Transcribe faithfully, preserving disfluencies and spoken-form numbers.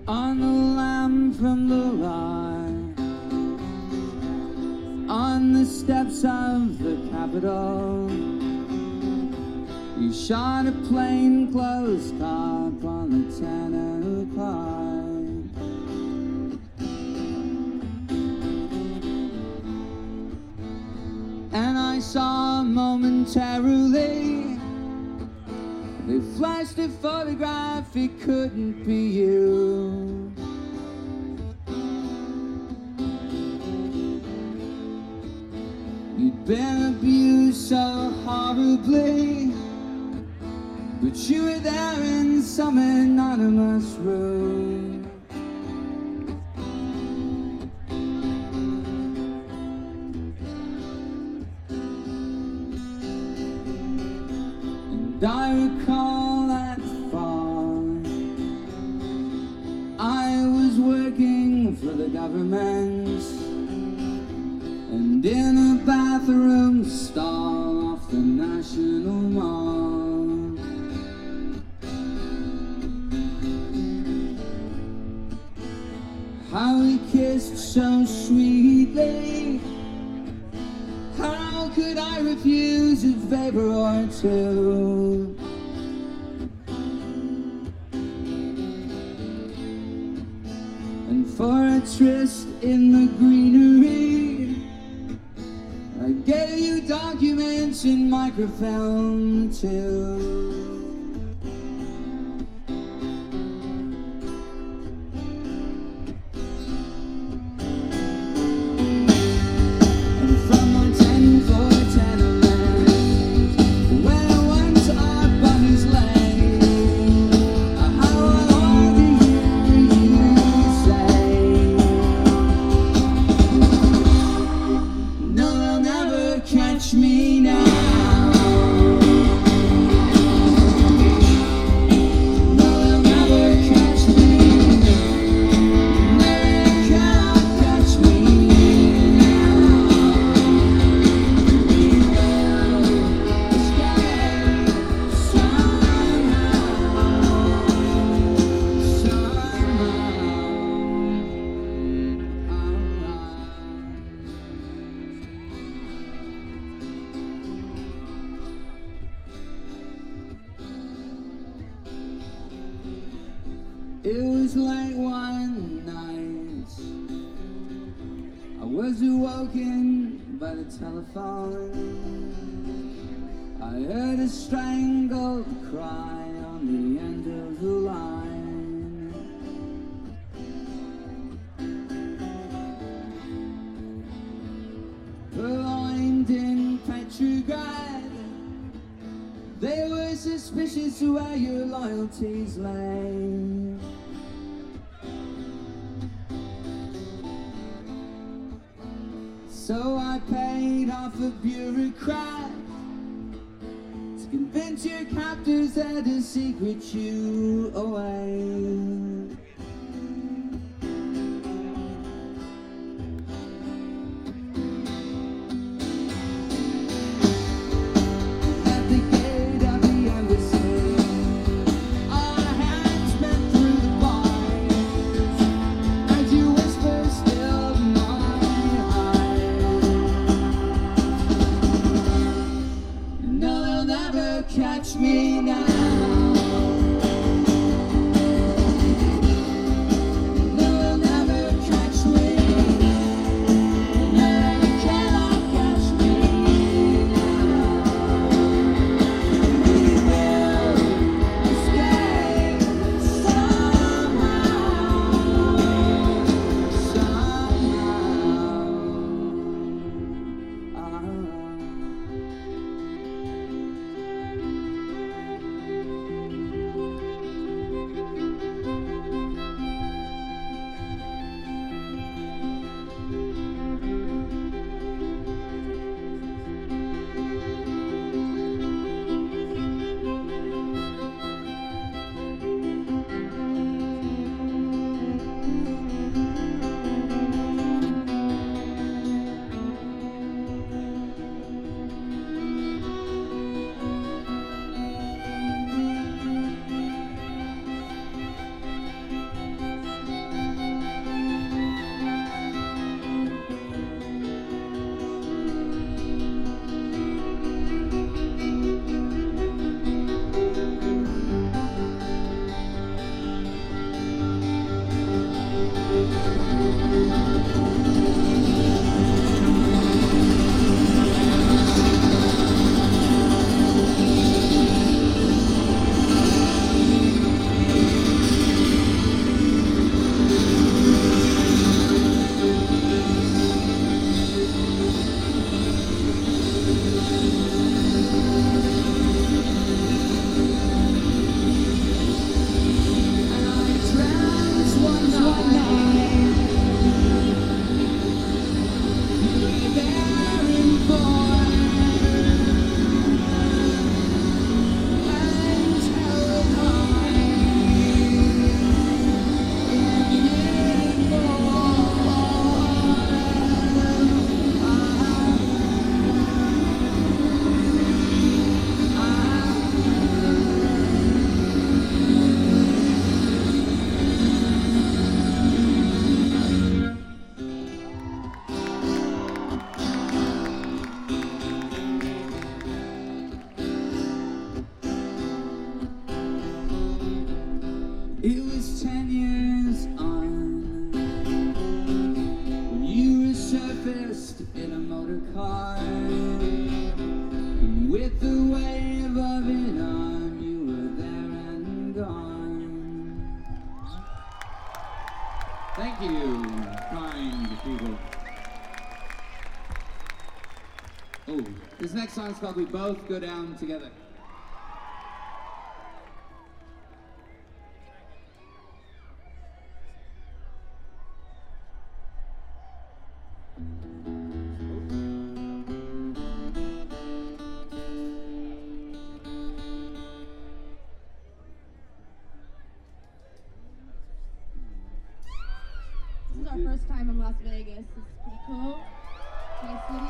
On the lamb from the line, on the steps of the Capitol, you shot a plainclothes cop on the Tennessee. And I saw momentarily, they flashed a photograph, it couldn't be you. You'd been abused so horribly, but you were there in some anonymous room. And I recall that fall, I was working for the government, and in a bathroom stall off the National Mall, how we kissed so sweetly, how could I refuse a favor or two? And for a tryst in the greenery, I gave you documents and microfilm too. Me now. It was late one night, I was awoken by the telephone. I heard a strangled cry on the end of the line. Purloined in Petrograd, they were suspicious of where your loyalties lay. So I paid off a bureaucrat to convince your captors there to secret you away. Catch me now. Thank you, kind people. Oh, this next song is called We Both Go Down Together. This is our first time in Las Vegas. It's pretty cool. Nice city.